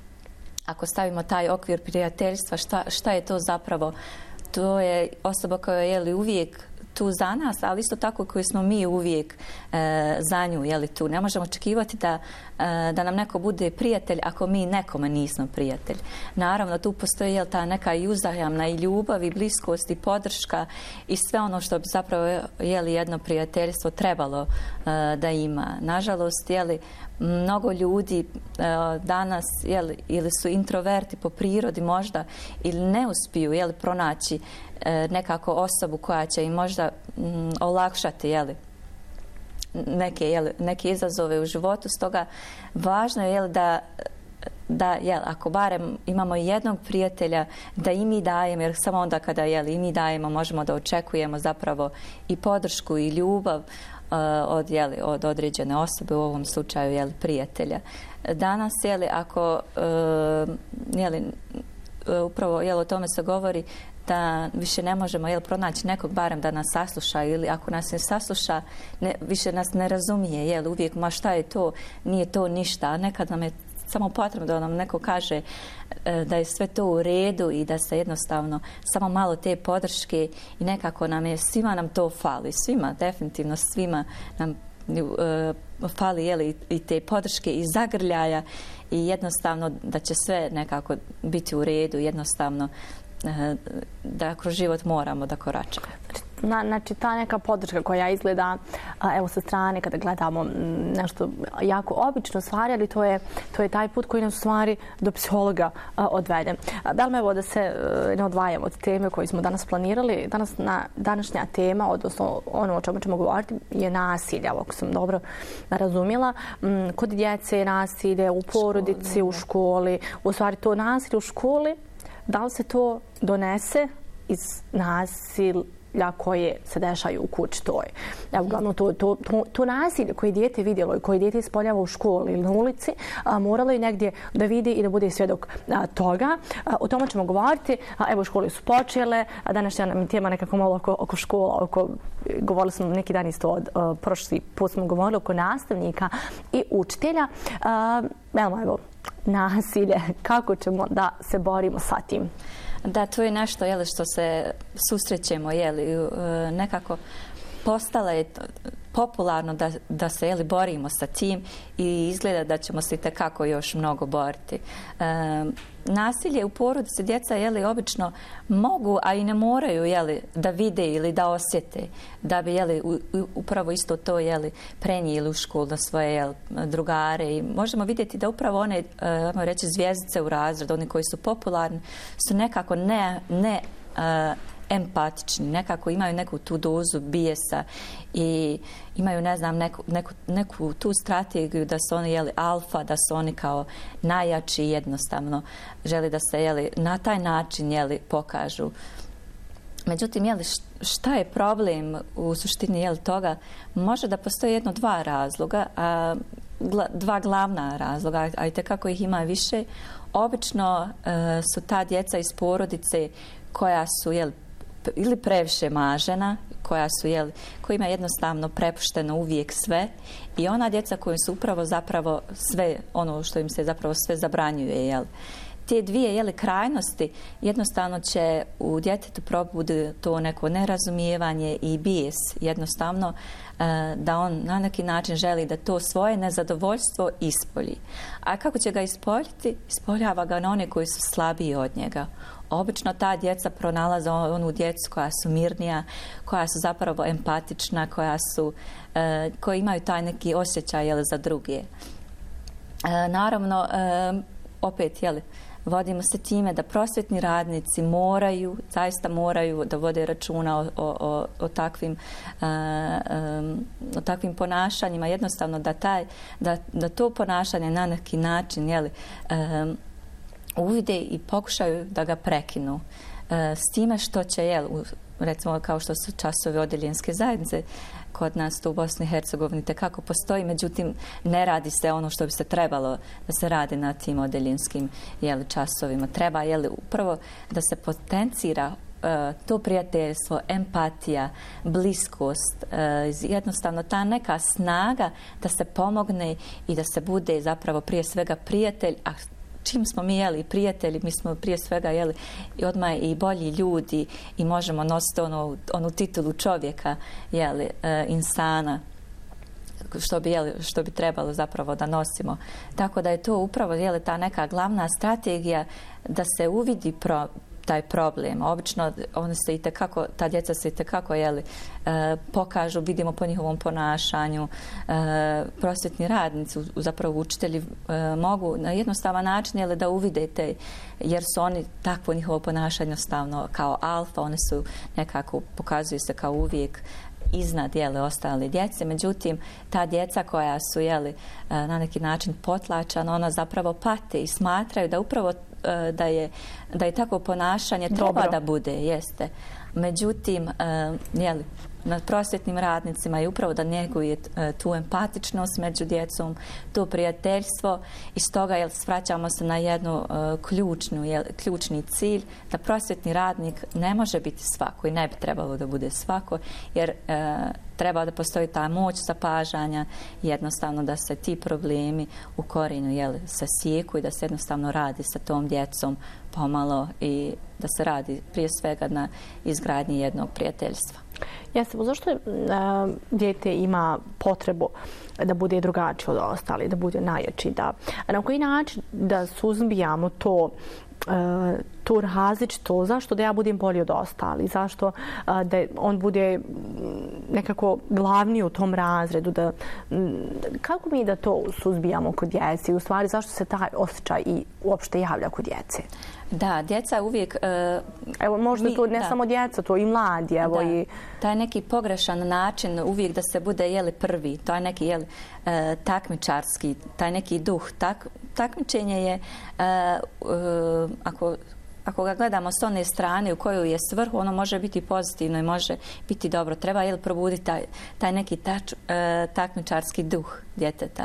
ako stavimo taj okvir prijateljstva, šta, šta je to zapravo. To je osoba koja je jeli, uvijek tu za nas, ali isto tako koji smo mi uvijek e, za nju jeli, tu. Ne možemo očekivati da, e, da nam neko bude prijatelj ako mi nekome nismo prijatelj. Naravno, tu postoji jel, ta neka i uzajamna i ljubav i bliskost i podrška i sve ono što bi zapravo jeli, jedno prijateljstvo trebalo e, da ima. Nažalost, jeli, mnogo ljudi danas jeli, ili su introverti po prirodi možda ili ne uspiju jeli, pronaći nekako osobu koja će im možda m, olakšati jeli, neke, jeli, neke izazove u životu. Stoga važno je jeli, da da, jel, ako barem imamo jednog prijatelja, da i mi dajemo, jer samo onda kada jel, i mi dajemo, možemo da očekujemo zapravo i podršku i ljubav uh, od, jel, od određene osobe, u ovom slučaju jel, prijatelja. Danas, jel, ako uh, jel, upravo jel, o tome se govori, da više ne možemo jel, pronaći nekog barem da nas sasluša, ili ako nas ne sasluša, ne, više nas ne razumije, jel, uvijek, ma šta je to, nije to ništa, a nekad nam je samo potrebno da nam neko kaže da je sve to u redu i da se jednostavno samo malo te podrške i nekako nam je, svima nam to fali, svima, definitivno svima nam uh, fali jeli, i te podrške i zagrljaja i jednostavno da će sve nekako biti u redu, jednostavno uh, da kroz život moramo da koračamo. Na, znači ta neka podrška koja izgleda a, evo sa strane kada gledamo nešto jako obično stvari, ali to je, to je taj put koji nas u stvari do psihologa a, odvede. Belma, evo da se a, ne odvajamo od teme koju smo danas planirali. Danas na, današnja tema, odnosno ono o čemu ćemo govoriti, je nasilje, ako sam dobro razumjela. M, kod djece je nasilje u porodici, školi, u školi. U stvari to nasilje u školi, da li se to donese iz nasilja koje se dešaju u kući toj. Evo, glavno, to, to, to, to nasilje koje dijete vidjelo i koje dijete ispoljava u školi ili na ulici, a, moralo je negdje da vidi i da bude svjedok a, toga. A, o tome ćemo govoriti. A, evo, škole su počele. A današnja nam tema nekako malo oko, oko škola. Oko, govorili smo neki dan isto od a, prošli put smo govorili oko nastavnika i učitelja. A, Belma, evo, nasilje. Kako ćemo da se borimo sa tim? Da, to je nešto jeli, što se susrećemo, jeli, nekako postalo je popularno da, da se jeli, borimo sa tim i izgleda da ćemo se itekako još mnogo boriti. E, nasilje u porodici djeca jeli, obično mogu, a i ne moraju jeli, da vide ili da osjete, da bi jeli, u, upravo isto to jeli, prenijeli u školu na svoje jeli, drugare. I možemo vidjeti da upravo one e, reći, zvjezdice u razredu, oni koji su popularni, su nekako ne, ne e, empatični, nekako imaju neku tu dozu bijesa i imaju, ne znam, neku, neku, neku tu strategiju da su oni jeli alfa, da su oni kao najjači, jednostavno želi da se jeli na taj način jeli pokažu. Međutim, jeli, šta je problem u suštini jeli toga? Može da postoji jedno dva razloga, a gla, dva glavna razloga, a i tekako ih ima više. Obično e, su ta djeca iz porodice koja su jeli ili previše mažena, koja su, jel, kojima je jednostavno prepušteno uvijek sve, i ona djeca koji su upravo zapravo sve, ono što im se zapravo sve zabranjuje, jel. Te dvije jeli, krajnosti jednostavno će u djetetu probudi to neko nerazumijevanje i bijes, jednostavno e, da on na neki način želi da to svoje nezadovoljstvo ispolji. A kako će ga ispoljiti? Ispoljava ga na one koji su slabiji od njega. Obično ta djeca pronalaze onu djecu koja su mirnija, koja su zapravo empatična, koja su, e, koji imaju taj neki osjećaj jeli, za druge. E, naravno, e, opet, jeli, vodimo se time da prosvjetni radnici moraju, zaista moraju da vode računa o, o, o, takvim, uh, um, o takvim ponašanjima, jednostavno da, taj, da, da to ponašanje na neki način jeli, um, uvide i pokušaju da ga prekinu. Uh, s time što će, jel, recimo kao što su časovi odeljenske zajednice, kod nas to u Bosni i Hercegovini tekako postoji, međutim ne radi se ono što bi se trebalo da se radi na tim odeljenskim jeli, časovima. Treba jeli, upravo da se potencira uh, to prijateljstvo, empatija, bliskost, uh, jednostavno ta neka snaga da se pomogne i da se bude zapravo prije svega prijatelj, a čim smo mi jeli prijatelji, mi smo prije svega jeli i odmah i bolji ljudi i možemo nositi onu, onu titulu čovjeka, jeli, e, insana, što bi, jeli, što bi trebalo zapravo da nosimo. Tako da je to upravo jeli, ta neka glavna strategija da se uvidi pro, taj problem. Obično one se itekako, ta djeca se itekako jeli, e, pokažu, vidimo po njihovom ponašanju. E, prosvjetni radnici, zapravo učitelji e, mogu na jednostavan način jeli, da uvidete, jer su oni takvo njihovo ponašanje jednostavno kao alfa, one su nekako, pokazuju se kao uvijek iznad jele ostale djece. Međutim, ta djeca koja su jeli, na neki način potlačana, ona zapravo pate i smatraju da upravo da je, da je takvo ponašanje treba Dobro. da bude, jeste. Međutim, jeli, na prosvjetnim radnicima je upravo da njeguje tu empatičnost među djecom, to prijateljstvo i stoga jel, svraćamo se na jednu uh, ključnu, jel, ključni cilj da prosvjetni radnik ne može biti svako i ne bi trebalo da bude svako jer uh, treba da postoji ta moć zapažanja, jednostavno da se ti problemi u korijenu jel, se sjeku i da se jednostavno radi sa tom djecom pomalo i da se radi prije svega na izgradnji jednog prijateljstva. Jeste, zašto je, a, dijete ima potrebu da bude drugačiji od ostali, da bude najjači, da, a na koji način da suzbijamo to a, tu različito, zašto da ja budem bolji od ostali, zašto a, da on bude nekako glavni u tom razredu, da, m, kako mi da to suzbijamo kod djece i u stvari zašto se taj osjećaj i uopšte javlja kod djece? Da, djeca uvijek... Uh, evo, možda mi, to ne da. samo djeca, to i mladi, evo da. i... Taj neki pogrešan način uvijek da se bude, jeli, prvi, to je neki, jeli, uh, takmičarski, taj neki duh, tak, takmičenje je, uh, uh, ako... Ako ga gledamo s one strane u koju je svrhu, ono može biti pozitivno i može biti dobro. Treba jel, probuditi taj, taj neki tač, e, takmičarski duh djeteta.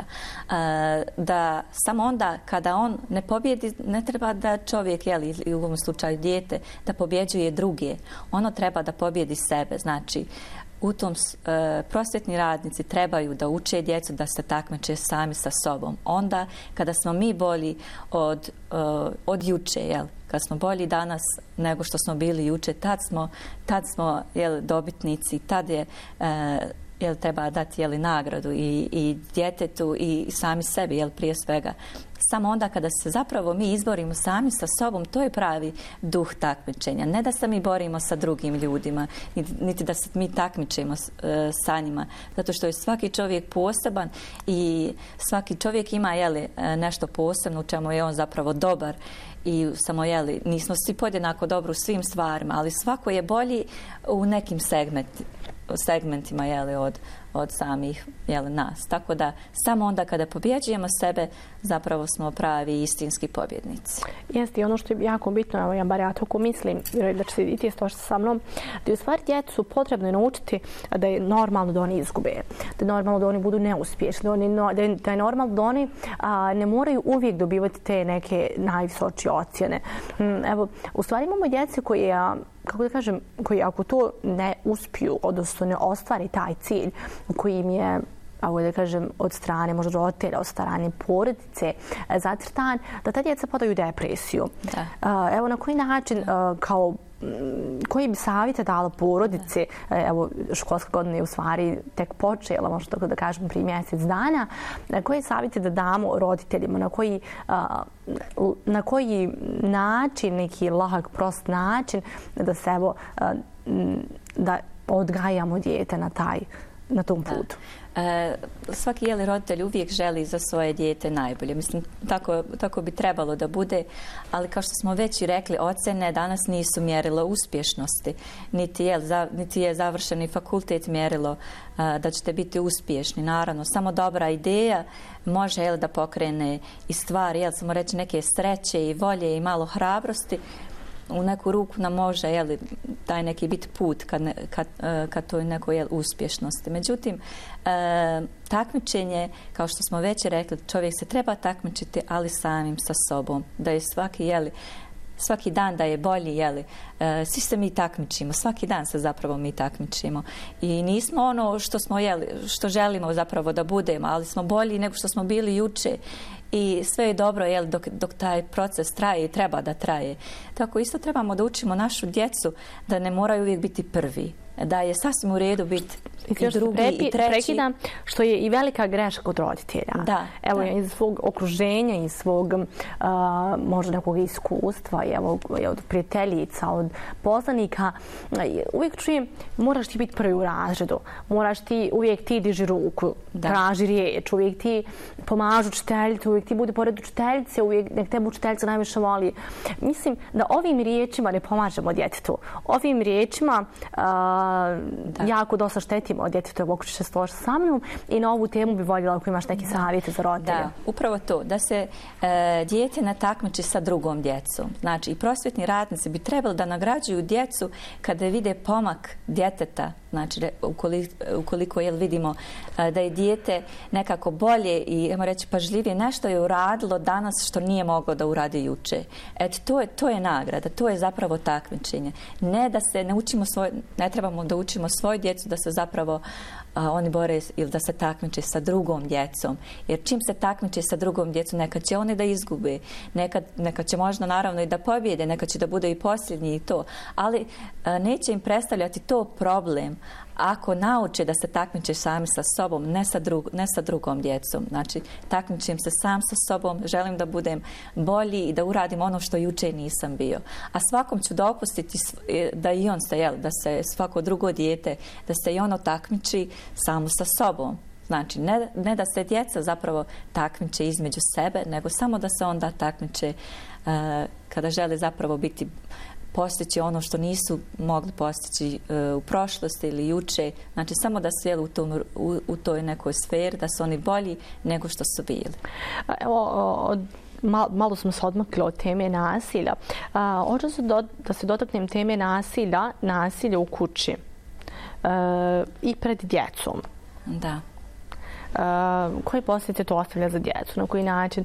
E, da samo onda kada on ne pobjedi, ne treba da čovjek, jel, ili u ovom slučaju dijete, da pobjeđuje druge. Ono treba da pobjedi sebe. Znači, u tom e, prosvjetni radnici trebaju da uče djecu da se takmiče sami sa sobom. Onda kada smo mi bolji od, e, od juče, jel? Kad smo bolji danas nego što smo bili juče, tad smo, tad smo jel, dobitnici, tad je e, jel, treba dati jel, nagradu i, i djetetu i sami sebi, jel, prije svega. Samo onda kada se zapravo mi izborimo sami sa sobom, to je pravi duh takmičenja. Ne da se mi borimo sa drugim ljudima, niti da se mi takmičimo e, sa njima. Zato što je svaki čovjek poseban i svaki čovjek ima jeli, nešto posebno u čemu je on zapravo dobar. I samo, jeli, nismo svi podjednako dobro u svim stvarima, ali svako je bolji u nekim segmenti, segmentima jeli, od, od samih jeli, nas. Tako da samo onda kada pobjeđujemo sebe, zapravo smo pravi istinski pobjednici. Jeste, i ono što je jako bitno, evo ja bar ja tako mislim, da će se i ti složiti sa mnom, da je u stvari djecu potrebno naučiti da je normalno da oni izgube, da je normalno da oni budu neuspješni, da, oni, da, je, da je normalno da oni a, ne moraju uvijek dobivati te neke najvisočije ocjene. Evo, u stvari imamo djece koje, kako da kažem, koji ako to ne uspiju, odnosno ne ostvari taj cilj koji im je, ako da kažem, od strane možda roditelja, od strane porodice zacrtan, da ta djeca padaju u depresiju. Da. Evo na koji način, kao koji bi savjete dala porodice, evo školska godina je u stvari tek počela, možda tako da kažem prije mjesec dana, koji savjete da damo roditeljima, na koji, na koji način, neki lahak, prost način da se evo, da odgajamo dijete na taj, na tom putu. E, svaki jeli roditelj uvijek želi za svoje dijete najbolje. Mislim, tako, tako bi trebalo da bude, ali kao što smo već i rekli, ocjene danas nisu mjerilo uspješnosti, niti je, za, niti je završeni fakultet mjerilo a, da ćete biti uspješni. Naravno, samo dobra ideja može jel, da pokrene i stvari, jel, samo reći neke sreće i volje i malo hrabrosti, u neku ruku nam može jeli, taj neki bit put kad, ne, kad, kad toj nekoj jel, uspješnosti. Međutim, e, takmičenje, kao što smo već rekli, čovjek se treba takmičiti, ali samim sa sobom. Da je svaki, jeli, svaki dan da je bolji, jeli, e, svi se mi takmičimo, svaki dan se zapravo mi takmičimo. I nismo ono što smo jeli, što želimo zapravo da budemo, ali smo bolji nego što smo bili juče. I sve je dobro jel, dok, dok taj proces traje i treba da traje. Tako isto trebamo da učimo našu djecu da ne moraju uvijek biti prvi. da je sasvim u redu biti i, I drugi prepi, i treći. Prekidam, što je i velika greška kod roditelja. Da, evo, da. iz svog okruženja, iz svog uh, možda nekog iskustva, evo, od prijateljica, od poznanika, uvijek čujem, moraš ti biti prvi u razredu, moraš ti, uvijek ti diži ruku, da. Traži riječ, uvijek ti pomažu učiteljicu, uvijek ti bude pored učiteljice, uvijek nek tebe učiteljica najviše voli. Mislim da ovim riječima ne pomažemo djetetu. Ovim riječima uh, jako dosta štetimo od djetetu, evo ako ćeš se složiti sa mnom, i na ovu temu bi voljela ako imaš neki savjete za roditelje. Da, upravo to, da se e, dijete ne takmiči sa drugom djecom. Znači, i prosvjetni radnici bi trebali da nagrađuju djecu kada vide pomak djeteta, znači ukoliko, ukoliko jel, vidimo a, da je dijete nekako bolje i, ajmo reći, pažljivije, nešto je uradilo danas što nije moglo da uradi juče. Eto, to je, to je nagrada, to je zapravo takmičenje. Ne da se ne učimo svoj, ne trebamo da učimo svoju djecu da se zapravo a, oni bore ili da se takmiče sa drugom djecom. Jer čim se takmiče sa drugom djecom, nekad će oni da izgube, nekad, nekad će možda naravno i da pobjede, nekad će da bude i posljednji i to. Ali a, neće im predstavljati to problem ako nauče da se takmiče sami sa sobom, ne sa, drug, ne sa drugom djecom. Znači, takmičim se sam sa sobom, želim da budem bolji i da uradim ono što juče nisam bio. A svakom ću dopustiti da i on se, jel, da se svako drugo dijete, da se i ono takmiči samo sa sobom. Znači, ne, ne da se djeca zapravo takmiče između sebe, nego samo da se onda takmiče uh, kada žele zapravo biti postići ono što nisu mogli postići uh, u prošlosti ili juče. Znači, samo da su jeli u, tom, u, u toj nekoj sferi, da su oni bolji nego što su bili. Evo, od, malo, malo smo se odmakli od teme nasilja. Hoću se do, da se dotaknem teme nasilja, nasilja u kući uh, i pred djecom. Da. Uh, koje posljedice to ostavlja za djecu? Na koji način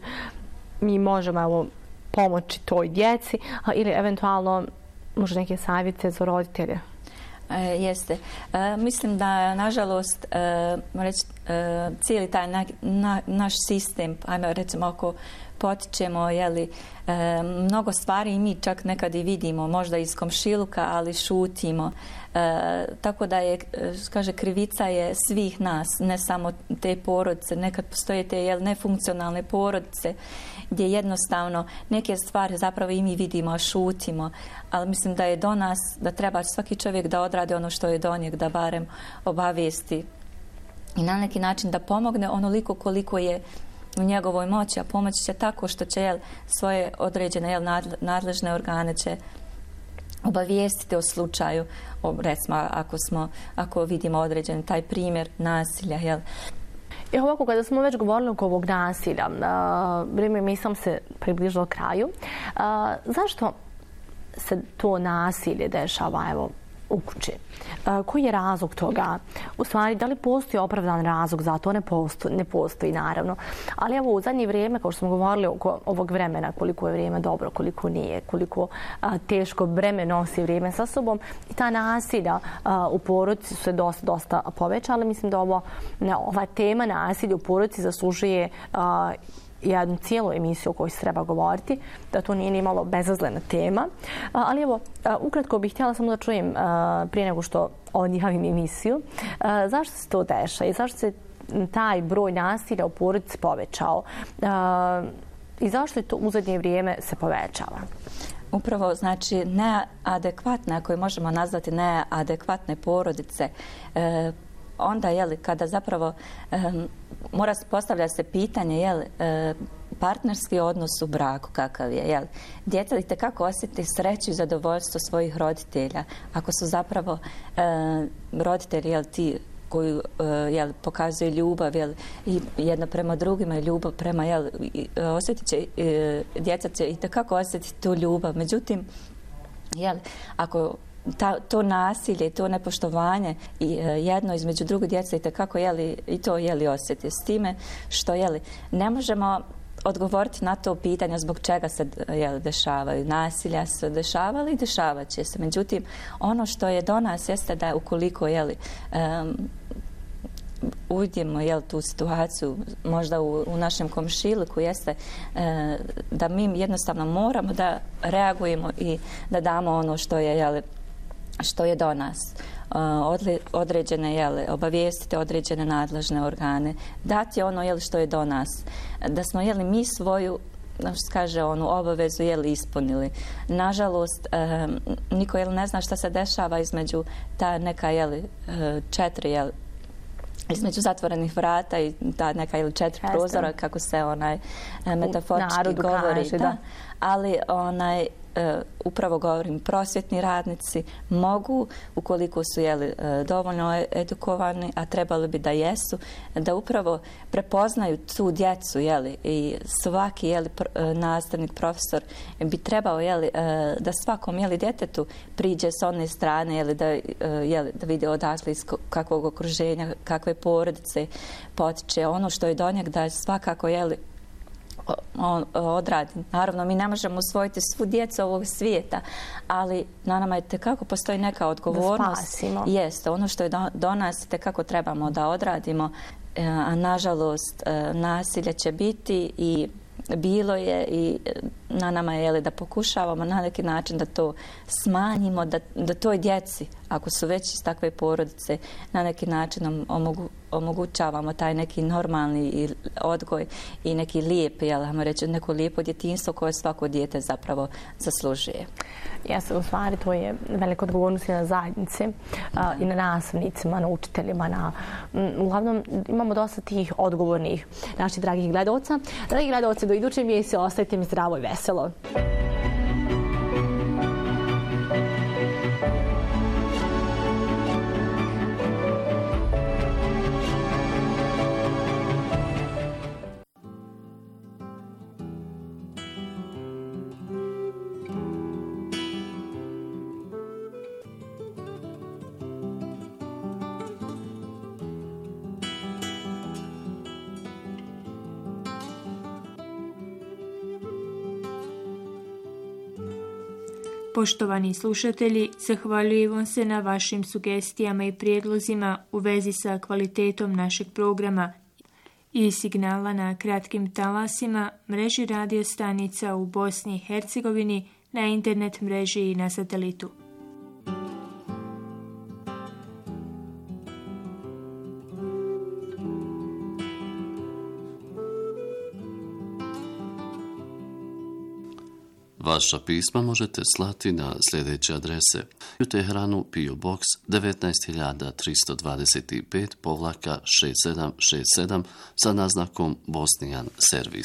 mi možemo, evo, pomoći toj djeci, a, ili eventualno možda neke savjete za roditelje? E, jeste. E, mislim da, nažalost, e, reći, e, cijeli taj na, na, naš sistem, ajmo recimo ako potičemo, jeli, e, mnogo stvari i mi čak nekad i vidimo, možda iz komšiluka, ali šutimo. E, tako da je, kaže, krivica je svih nas, ne samo te porodice. Nekad postoje te jel, nefunkcionalne porodice gdje jednostavno neke stvari zapravo i mi vidimo, a šutimo. Ali mislim da je do nas, da treba svaki čovjek da odradi ono što je do njeg, da barem obavijesti i na neki način da pomogne onoliko koliko je u njegovoj moći, a pomoći će tako što će jel, svoje određene jel, nadležne organe će obavijestiti o slučaju, o, recimo ako, smo, ako vidimo određen taj primjer nasilja. Jel. I ovako, kada smo već govorili oko ovog nasilja, uh, vrijeme mi sam se približilo kraju. Uh, zašto se to nasilje dešava, evo, u kući? Uh, koji je razlog toga? U stvari, da li postoji opravdan razlog za to? Ne postoji, ne postoji naravno. Ali evo, u zadnje vrijeme, kao što smo govorili oko ovog vremena, koliko je vrijeme dobro, koliko nije, koliko uh, teško breme nosi vrijeme sa sobom, i ta nasilja uh, u porodici su se dosta, dosta povećala. Mislim da ovo, ne, ova tema nasilja u porodici zaslužuje uh, jednu cijelu emisiju o kojoj se treba govoriti, da to nije ni malo bezazlena tema. A, ali evo, a, ukratko bih htjela samo da čujem a, prije nego što odjavim emisiju, a, zašto se to deša i zašto se taj broj nasilja u porodici povećao a, i zašto je to u zadnje vrijeme se povećava? Upravo, znači, neadekvatne, ako je možemo nazvati neadekvatne porodice, e, onda, jeli, kada zapravo um, mora se postavljati se pitanje, jeli, uh, partnerski odnos u braku kakav je, jeli. Djeca i tekako osjeti sreću i zadovoljstvo svojih roditelja. Ako su zapravo uh, roditelji, jeli, ti koji uh, jel, pokazuju ljubav, jel, i jedno prema drugima i ljubav prema, jel, osjetit će, uh, djeca će i tekako osjetiti tu ljubav. Međutim, jel, ako Ta, to nasilje, to nepoštovanje i e, jedno između druge djece i tekako jeli, i to jeli osjeti s time što jeli, ne možemo odgovoriti na to pitanje zbog čega se jeli, dešavaju. Nasilja se dešavali i dešavat će se. Međutim, ono što je do nas jeste da ukoliko jeli, um, uvidimo jel, tu situaciju možda u, u našem komšiluku jeste e, da mi jednostavno moramo da reagujemo i da damo ono što je jeli, što je do nas. Određene, jeli, obavijestiti određene nadležne organe, dati ono, jeli, što je do nas. Da smo, jeli, mi svoju, kaže, onu obavezu, jeli, ispunili. Nažalost, eh, niko, jeli, ne zna šta se dešava između ta neka, jeli, četiri, jeli, između zatvorenih vrata i ta neka ili četiri prozora, kako se onaj metaforički govori. Kaže, da. da. Ali onaj, e, upravo govorim, prosvjetni radnici mogu, ukoliko su, jeli, e, dovoljno edukovani, a trebali bi da jesu, da upravo prepoznaju tu djecu, jeli, i svaki, jeli, pr, nastavnik, profesor bi trebao, jeli, e, da svakom, jeli, djetetu priđe s one strane, jeli, da, e, jeli, da vidi odakle iz kakvog okruženja, kakve porodice potiče, ono što je do njeg, da svakako, jeli, on odradi. Naravno, mi ne možemo usvojiti svu djecu ovog svijeta, ali na nama je tekako postoji neka odgovornost. Da spasimo. Jeste, ono što je do, do nas tekako trebamo da odradimo, a nažalost nasilje će biti i bilo je i na nama je, jeli, da pokušavamo na neki način da to smanjimo, da, da toj djeci, ako su već iz takve porodice, na neki način omogu, omogućavamo taj neki normalni odgoj i neki lijep, jel, ajmo reći, neko lijepo djetinjstvo koje svako dijete zapravo zaslužuje. Jeste, u stvari to je velika odgovornost i na zajednici, a, i na nastavnicima, na učiteljima. Na, m, uglavnom, imamo dosta tih odgovornih naših dragih gledalca. Dragi gledalci, do iduće emisije ostajte mi zdravo i veselo. Poštovani slušatelji, zahvaljujemo se na vašim sugestijama i prijedlozima u vezi sa kvalitetom našeg programa i signala na kratkim talasima, mreži radio stanica u Bosni i Hercegovini, na internet mreži i na satelitu. Vaša pisma možete slati na sljedeće adrese: u Teheranu P O Box devetnaest tristo dvadeset pet povlaka šest sedam šest sedam sa naznakom Bosnian Servis.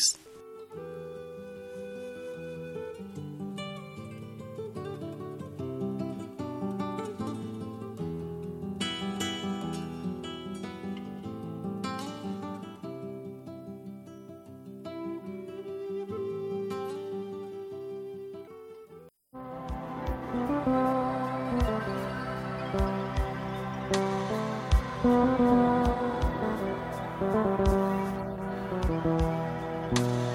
Thank you.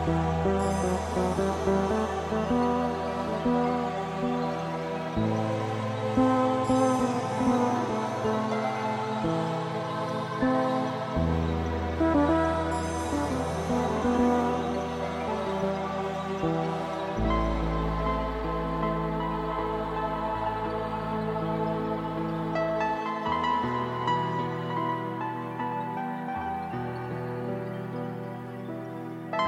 Thank you.